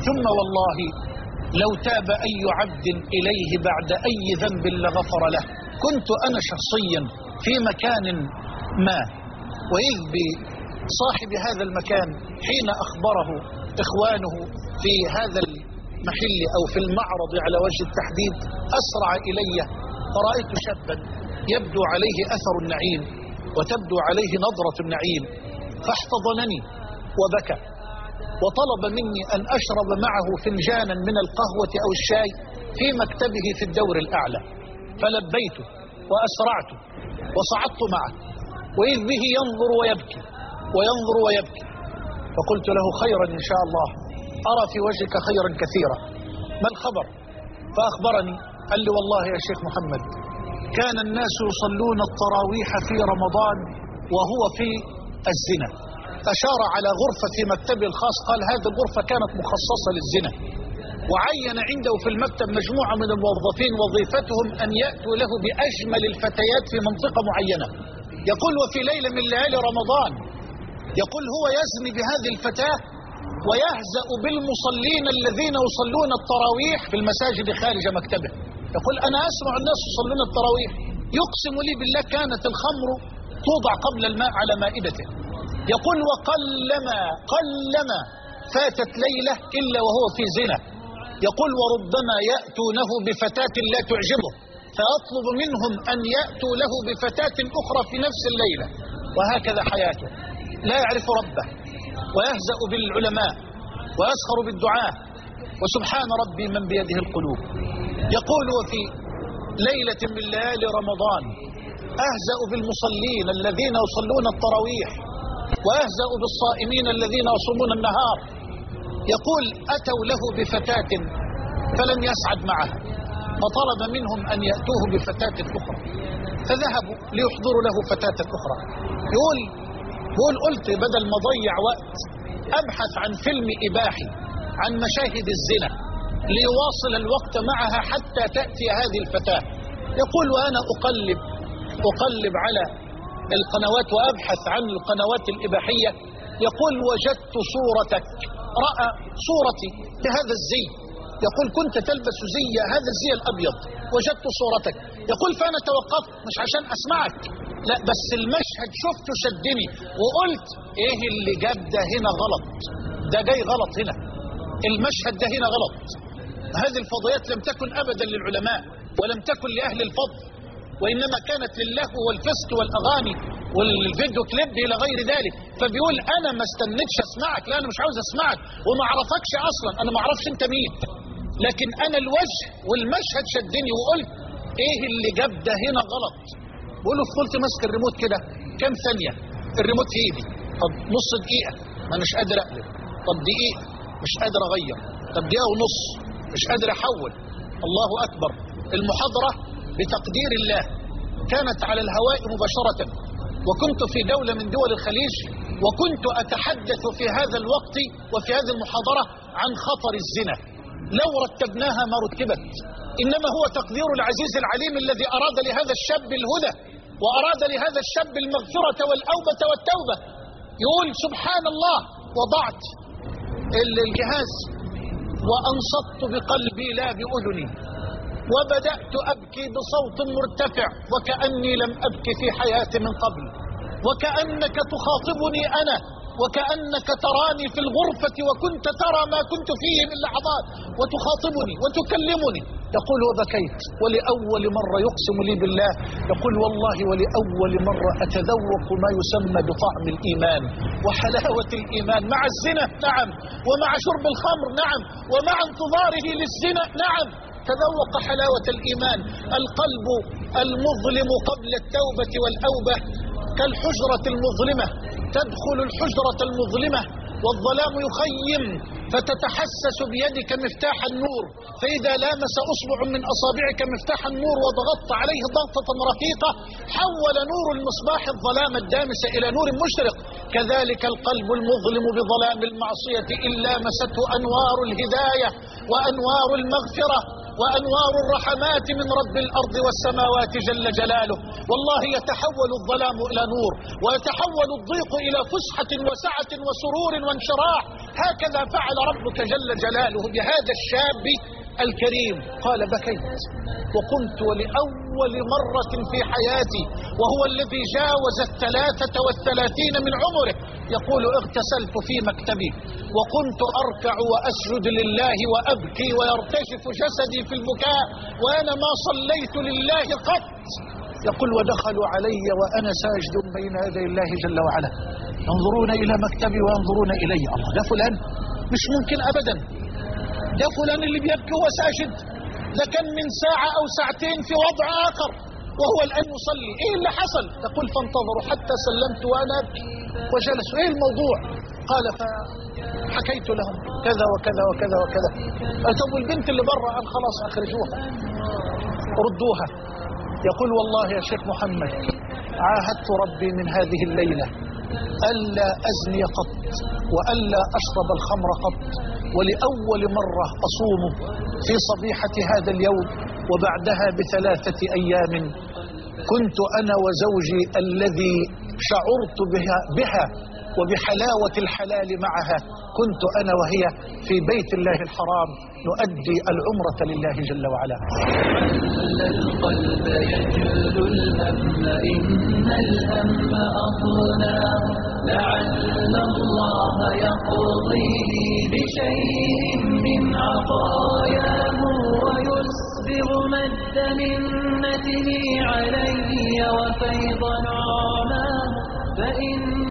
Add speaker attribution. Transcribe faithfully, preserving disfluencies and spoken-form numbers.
Speaker 1: ثم والله لو تاب أي عبد إليه بعد أي ذنب لغفر له. كنت أنا شخصيا في مكان ما، وإذ بصاحب هذا المكان حين أخبره إخوانه في هذا المحل أو في المعرض على وجه التحديد أسرع إلي، فرأيت شابا يبدو عليه أثر النعيم وتبدو عليه نظرة النعيم، فاحتضنني وبكى وطلب مني أن أشرب معه فنجانا من القهوة أو الشاي في مكتبه في الدور الأعلى، فلبيت وأسرعت وصعدت معه، وإذ به ينظر ويبكي وينظر ويبكي، فقلت له خيرا إن شاء الله، أرى في وجهك خيرا كثيرا، ما الخبر؟ فأخبرني، قال لي والله يا شيخ محمد كان الناس يصلون التراويح في رمضان وهو في الزنا. أشار على غرفة في مكتبه الخاص، قال هذه الغرفة كانت مخصصة للزنا، وعين عنده في المكتب مجموعة من الموظفين وظيفتهم أن يأتوا له بأجمل الفتيات في منطقة معينة. يقول وفي ليلة من ليالي رمضان يقول هو يزني بهذه الفتاة ويهزأ بالمصلين الذين يصلون التراويح في المساجد خارج مكتبه. يقول أنا أسمع الناس يصلون التراويح، يقسم لي بالله كانت الخمر توضع قبل الماء على مائدته. يقول وقلما قلما فاتت ليلة إلا وهو في زنا. يقول وربما يأتونه بفتاة لا تعجبه فيطلب منهم أن يأتوا له بفتاة أخرى في نفس الليلة، وهكذا حياته، لا يعرف ربه ويهزأ بالعلماء ويسخر بالدعاء، وسبحان ربي من بيده القلوب. يقول وفي ليلة من ليالي رمضان أهزأ بالمصلين الذين يصلون التراويح وأهزأ بالصائمين الذين يصومون النهار. يقول أتوا له بفتاة فلم يسعد معها، فطلب منهم أن يأتوه بفتاة أخرى، فذهبوا ليحضروا له فتاة أخرى. يقول يقول قلت بدل ما ضيع وقت أبحث عن فيلم إباحي عن مشاهد الزنا ليواصل الوقت معها حتى تأتي هذه الفتاة. يقول وأنا أقلب أقلب على القنوات وأبحث عن القنوات الإباحية، يقول وجدت صورتك، رأى صورتي بهذا الزي، يقول كنت تلبس زي هذا الزي الأبيض، وجدت صورتك. يقول فأنا توقفت مش عشان أسمعك، لا بس المشهد شفته شدني وقلت إيه اللي جاب ده هنا غلط، ده جاي غلط هنا، المشهد ده هنا غلط. هذه الفضيات لم تكن أبدا للعلماء ولم تكن لأهل الفضل، وإنما كانت للهو والفسق والأغاني والفيديو كليب إلى غير ذلك. فبيقول أنا ما استنيتش أسمعك، لا أنا مش عاوز أسمعك وما أعرفكش أصلا، أنا ما أعرفش أنت مين، لكن أنا الوجه والمشهد شدني وقلت إيه اللي جاب ده هنا غلط. بقوله فضلت ماسك الريموت كده كام ثانية، الريموت في إيدي، طب نص دقيقة ما مش قادر أقلب، طب دقيقة مش قادر أغير، طب دقيقة ونص مش قادر أحول. الله أكبر. المحاضرة بتقدير الله كانت على الهواء مباشرة، وكنت في دولة من دول الخليج، وكنت أتحدث في هذا الوقت وفي هذه المحاضرة عن خطر الزنا. لو رتبناها ما رتبت، إنما هو تقدير العزيز العليم الذي أراد لهذا الشاب الهدى وأراد لهذا الشاب المغفرة والأوبة والتوبة. يقول سبحان الله وضعت الجهاز وأنصت بقلبي لا بأذني، وبدأت أبكي بصوت مرتفع وكأني لم أبكي في حياتي من قبل، وكأنك تخاطبني أنا، وكأنك تراني في الغرفة وكنت ترى ما كنت فيه من لحظات وتخاطبني وتكلمني. يقول وبكيت، ولأول مرة يقسم لي بالله، يقول والله ولأول مرة أتذوق ما يسمى بطعم الإيمان وحلاوة الإيمان مع الزنا، نعم، ومع شرب الخمر، نعم، ومع انتظاره للزنا، نعم. تذوق حلاوة الإيمان. القلب المظلم قبل التوبة والأوبة كالحجرة المظلمة، تدخل الحجرة المظلمة والظلام يخيم فتتحسس بيدك مفتاح النور، فإذا لامس أصبع من أصابعك مفتاح النور وضغطت عليه ضغطة رقيقة حول نور المصباح الظلام الدامس إلى نور مشرق. كذلك القلب المظلم بظلام المعصية إن لامسته أنوار الهداية وأنوار المغفرة وأنوار الرحمات من رب الأرض والسماوات جل جلاله. والله يتحول الظلام إلى نور، ويتحول الضيق إلى فسحة وسعة وسرور وانشراح. هكذا فعل ربك جل جلاله بهذا الشاب الكريم. قال: بكيت وقلت ولأول مرة في حياتي، وهو الذي جاوز الثلاثة والثلاثين من عمره، يقول: اغتسلت في مكتبي وكنت أركع وأسجد لله وأبكي ويرتجف جسدي في البكاء وأنا ما صليت لله قط. يقول: ودخلوا علي وأنا ساجد بين يدي الله جل وعلا، ينظرون إلى مكتبي وينظرون إلي. الله، ده فلان؟ مش ممكن أبدا، ده فلان اللي بيبكي وهو ساجد، ده كان من ساعة أو ساعتين في وضع آخر وهو الآن يصلي. إيه اللي حصل؟ يقول: فانتظروا حتى سلمت وأنا أبكي وجلسوا. إيه الموضوع؟ قال: فحكيت لهم كذا وكذا وكذا وكذا. قال: طب والبنت اللي بره؟ قال: خلاص أخرجوها، ردوها. يقول: والله يا شيخ محمد عاهدت ربي من هذه الليلة ألا أزني قط وألا أشرب الخمر قط، ولأول مرة أصوم في صبيحة هذا اليوم، وبعدها بثلاثة أيام كنت أنا وزوجي الذي شعرت بها, بها وبحلاوة الحلال معها، كنت أنا وهي في بيت الله الحرام نؤدي العمرة لله جل وعلا.
Speaker 2: القلب يجل الهم إن الهم أطناه، لعل الله يقضي بشيء من عطاياه، ويسبغ مد منته علي وفيض نعماه. فإن